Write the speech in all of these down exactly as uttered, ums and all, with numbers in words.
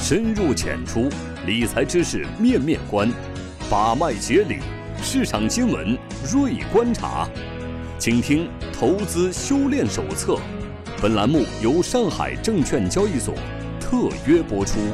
深入浅出，理财知识面面观，把脉解理，市场新闻锐观察。请听《投资修炼手册》，本栏目由上海证券交易所特约播出。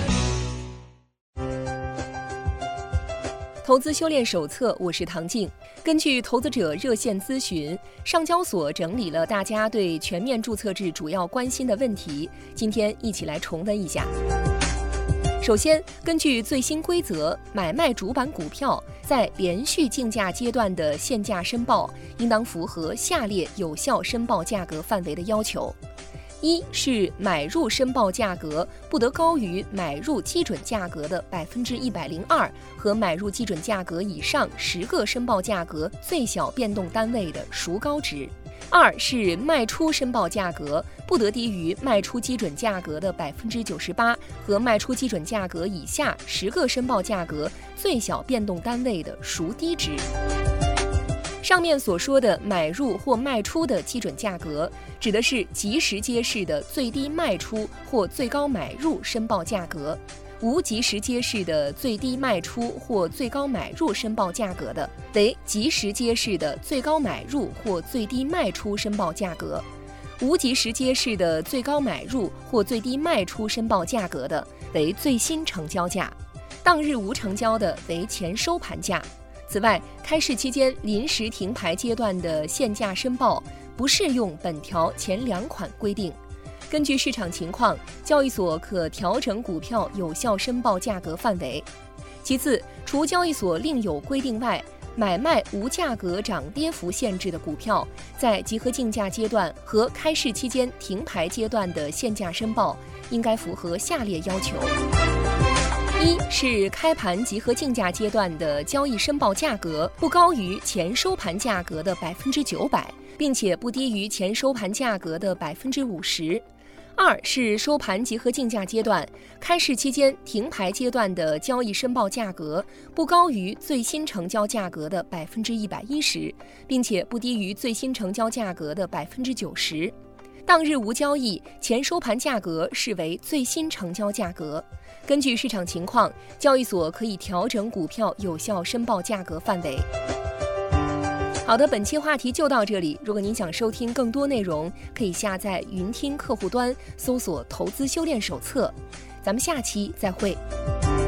投资修炼手册，我是唐静。根据投资者热线咨询，上交所整理了大家对全面注册制主要关心的问题，今天一起来重温一下。首先，根据最新规则，买卖主板股票在连续竞价阶段的限价申报，应当符合下列有效申报价格范围的要求。一是买入申报价格不得高于买入基准价格的百分之一百零二和买入基准价格以上十个申报价格最小变动单位的孰高值。二是卖出申报价格不得低于卖出基准价格的百分之九十八和卖出基准价格以下十个申报价格最小变动单位的孰低值。上面所说的买入或卖出的基准价格，指的是即时揭示的最低卖出或最高买入申报价格。无即时揭示的最低卖出或最高买入申报价格的，为即时揭示的最高买入或最低卖出申报价格。无即时揭示的最高买入或最低卖出申报价格的，为最新成交价。当日无成交的，为前收盘价。此外，开市期间临时停牌阶段的限价申报不适用本条前两款规定。根据市场情况，交易所可调整股票有效申报价格范围。其次，除交易所另有规定外，买卖无价格涨跌幅限制的股票，在集合竞价阶段和开市期间停牌阶段的限价申报，应该符合下列要求。一是开盘集合竞价阶段的交易申报价格不高于前收盘价格的百分之九百，并且不低于前收盘价格的百分之五十。二是收盘集合竞价阶段、开市期间停牌阶段的交易申报价格不高于最新成交价格的百分之一百一十，并且不低于最新成交价格的百分之九十。当日无交易，前收盘价格视为最新成交价格。根据市场情况，交易所可以调整股票有效申报价格范围。好的，本期话题就到这里。如果您想收听更多内容，可以下载云听客户端，搜索“投资修炼手册”。咱们下期再会。